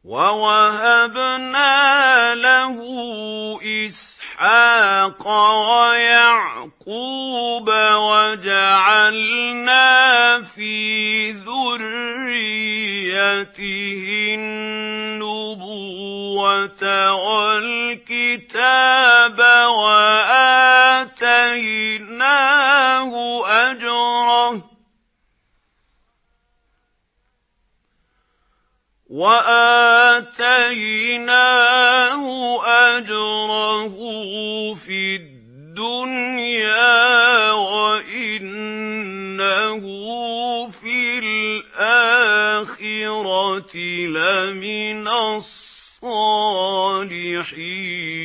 وَوَهَبْنَا لَهُ إِسْحَاقَ وَيَعْقُوبَ وَجَعَلْنَا فِي ذُرِّيَّتِهِ النُّبُوَّةَ وَالْكِتَابَ وَآتَيْنَاهُ أَجْرَهُ فِي الدُّنْيَا وَإِنَّهُ فِي الْآخِرَةِ لَمِنَ الصَّالِحِينَ